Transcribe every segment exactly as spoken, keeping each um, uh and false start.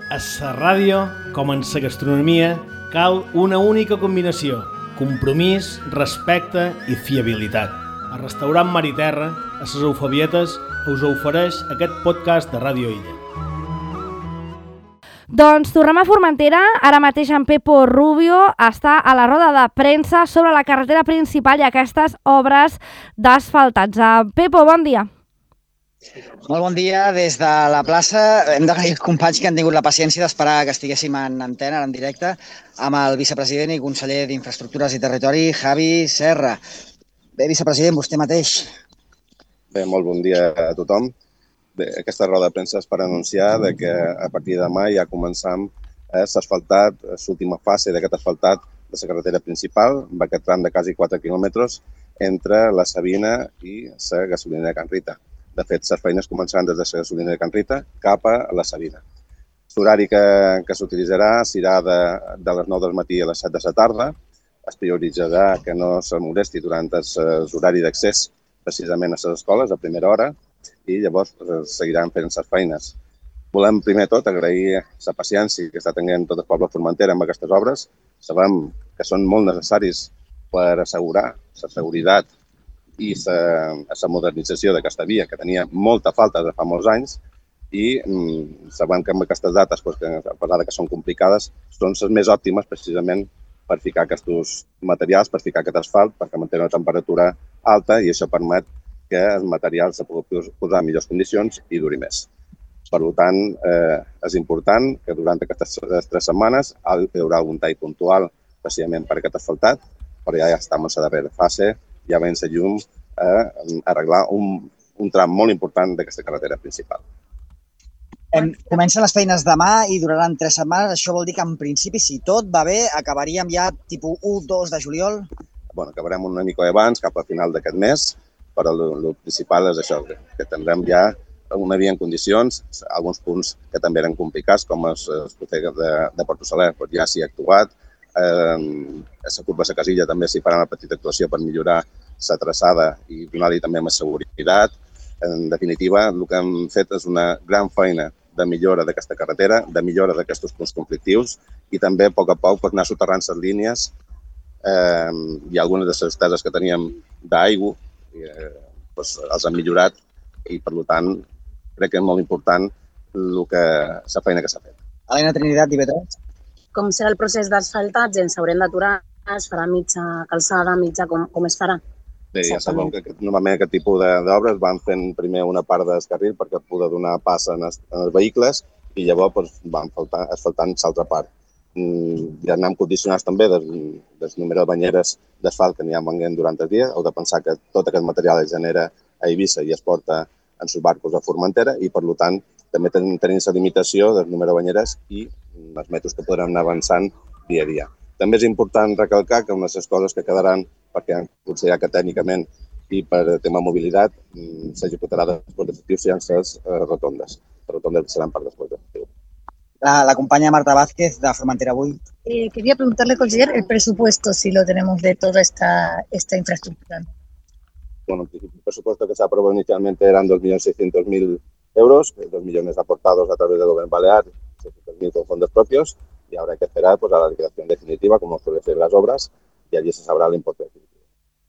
A la ràdio, com en la gastronomia, cal una única combinació: compromís, respecte i fiabilitat. El restaurant Mar i Terra, a les Eufabietes, us ofereix aquest podcast de Ràdio Illa. Doncs tornem a Formentera. Ara mateix en Pepo Rubio està a la roda de premsa sobre la carretera principal i aquestes obres d'asfaltats. Pepo, bon dia. Molt bon dia des de la plaça. Hem d'agrair als companys que han tingut la paciència d'esperar que estiguéssim en antena, en directe, amb el vicepresident i conseller d'Infraestructures i Territori, Javi Serra. Bé, vicepresident, vostè mateix. Bé, molt bon dia a tothom. Bé, aquesta roda de premsa és per anunciar de que a partir de demà ja començam eh, l'asfaltat, l'última fase d'aquest asfaltat de la carretera principal, amb aquest tram de quasi quatre quilòmetres entre la Sabina i la gasolinera Can Rita. De fet, les feines començaran des de la gasolinera de Can Rita cap a la Sabina. L'horari que, que s'utilitzarà serà de, de les nou del matí a les set de la tarda. Es prioritzarà que no se molesti durant l'horari d'accés precisament a les escoles a primera hora i llavors seguiran fent les feines. Volem primer tot agrair la paciència que està tenint tot el poble de Formentera amb aquestes obres. Sabem que són molt necessaris per assegurar la seguretat i la modernització d'aquesta via, que tenia molta falta de fa molts anys, i mm, sabem que amb aquestes dates, pues, que, a pesar que són complicades, són les més òptimes precisament per ficar aquests materials, per ficar aquest asfalt, perquè manté una temperatura alta i això permet que el material se pugui posar en millors condicions i duri més. Per tant, eh, és important que durant aquestes tres setmanes hi haurà algun tall puntual precisament per aquest asfaltat, però ja, ja estem en la darrera fase, ja veiem la llum a arreglar un, un tram molt important d'aquesta carretera principal. Em, comencen les feines demà i duraran tres setmanes. Això vol dir que, en principi, si tot va bé, acabaríem ja tipus u dos de juliol? Bueno, acabarem una mica abans, cap al final d'aquest mes, però el principal és això, que, que tindrem ja una via en condicions, alguns punts que també eren complicats, com el, el procés de, de Porto Saler, doncs ja s'hi ha actuat. Eh, a la curva de la Casilla també s'hi farà una petita actuació per millorar la traçada i donar-li també més seguretat. En definitiva, el que hem fet és una gran feina de millora d'aquesta carretera, de millora d'aquests punts conflictius i també, a poc a poc, per anar soterrant les línies eh, i algunes de les esteses que teníem d'aigua eh, doncs, els hem millorat i, per tant, crec que és molt important el que, la feina que s'ha fet. Helena Trinitat, I V tres. Com serà el procés d'asfaltats? Ens haurem d'aturar? Es farà mitja calçada, mitja? Com, com es farà? Bé, ja sabem que normalment aquest tipus d'obres van fent primer una part del carril perquè pugui donar pas en els, en els vehicles i llavors doncs, van faltar, asfaltant l'altra part. Ja anem condicionats també del, del número de banyeres d'asfalt que n'hi ha venguent durant el dia. Heu de pensar que tot aquest material es genera a Eivissa i es porta en els barcos a Formentera i, per tant, també tenim, tenim la limitació del número de banyeres i els metres que podrem anar avançant dia a dia. També és important recalcar que una de les coses que quedaran, perquè considerar que tècnicament i per tema mobilitat s'executarà després d'efectiu seran les rotondes. Les rotondes seran per després d'efectiu. La, la compañera Marta Vázquez, de Formentera Avui. Eh, quería preguntarle, conseller, el presupuesto, si lo tenemos de toda esta, esta infraestructura. Bueno, el presupuesto que se aprobó inicialmente eran dos millones seiscientos mil euros, dos millones aportados a través del Gobierno Balear, seiscientos mil con fondos propios, y ahora hay que esperar pues, a la liquidación definitiva, como suele ser las obras, y allí se sabrá el importe definitivo.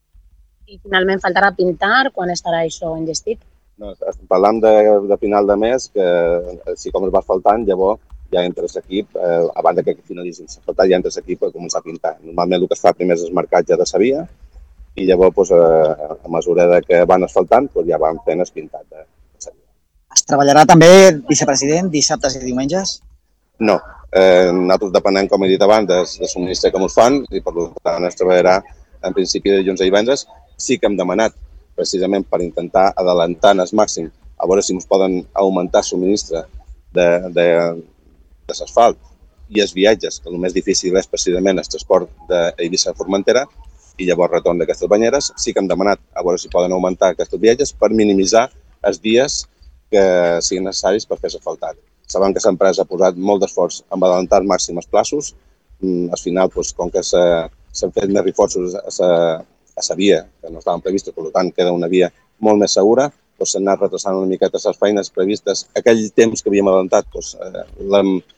I finalment faltarà pintar? Quan estarà això enllestit? No, parlam de, de final de mes, que si com es va asfaltant, llavors ja entra l'equip, eh, abans que finalitzin l'asfaltat, ja entra l'equip per començar a pintar. Normalment el que es fa primer és el marcatge de la via i llavors, pues, a, a mesura de que van asfaltant, pues, ja van fent el pintat de la via. Es treballarà també, vicepresident, dissabtes i diumenges? No. Eh, nosaltres depenem, com he dit abans, de, de subministre que ens fan i per tant es treballarà en principi de dilluns a divendres. Sí que hem demanat precisament per intentar adelantar al màxim a veure si ens poden augmentar el subministre de, de, de l'asfalt i els viatges, que el més difícil és precisament el transport d'Eivissa a Formentera i llavors retorn d'aquestes banyeres. Sí que hem demanat a veure si poden augmentar aquests viatges per minimitzar els dies que siguin necessaris per fer l'asfaltat. Sabem que l'empresa ha posat molt d'esforç en adelantar al màxim els plaços. Al final, doncs, com que s'han fet més reforços a la via, que no estaven previstos, per tant, queda una via molt més segura, doncs s'han anat retrasant una miqueta les feines previstes. Aquell temps que havíem adelantat doncs, l'hem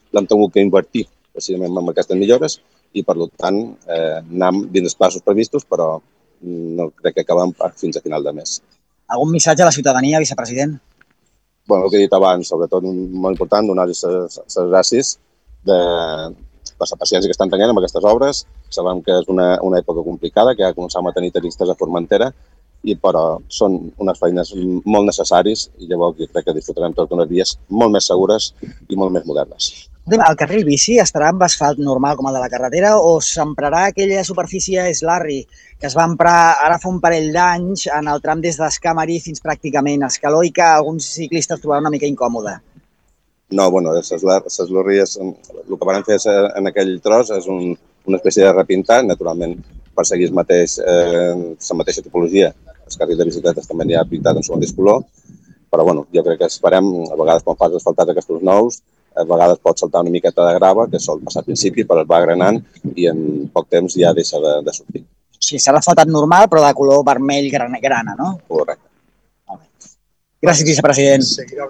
l'hem tingut que invertir precisament en aquestes millores i, per tant, eh, anem dins els passos previstos, però no crec que acabem fins a final de mes. Algun missatge a la ciutadania, vicepresident? Bueno, el que he dit abans, sobretot molt important, donar-los les gràcies de, per la paciència que estan tenint amb aquestes obres. Sabem que és una, una època complicada, que ja començam a tenir turistes a Formentera, i però són unes feines molt necessàries i llavors crec que disfrutarem tots d'unes vies molt més segures i molt més modernes. El carril bici estarà amb asfalt normal com el de la carretera o s'emprarà aquella superfície Slarry que es va emprar ara fa un parell d'anys en el tram des d'Escamarí fins pràcticament a Escaló i que alguns ciclistes trobaran una mica incòmode? No, bueno, l'Slarry, el que van fer en aquell tros és un, una espècie de repintat, naturalment per seguir mateix, eh, la mateixa tipologia. Els carrils de bicicletes també n'hi ha pintat en segon discolor, però bueno, jo crec que esperem, a vegades quan fas asfaltats aquests nous, a vegades pot saltar una miqueta de grava, que sol passar al principi, però es va agranant i en poc temps ja deixa de, de sortir. Sí, serà asfaltat normal, però de color vermell grana, grana, no? Correcte. Gràcies, vicepresident.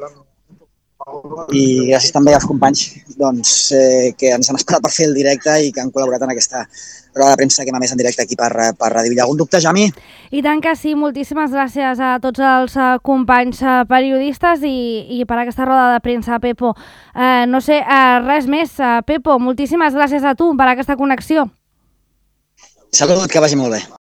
I gràcies també als companys doncs, eh, que ens han esperat per fer el directe i que han col·laborat en aquesta roda de premsa que hem emès en directe aquí per, per Ràdio Villa. Algun dubte, Jami? I tant que sí, moltíssimes gràcies a tots els uh, companys uh, periodistes i, i per aquesta roda de premsa, Pepo. Uh, no sé, uh, res més, uh, Pepo, moltíssimes gràcies a tu per aquesta connexió. Salut, que vagi molt bé.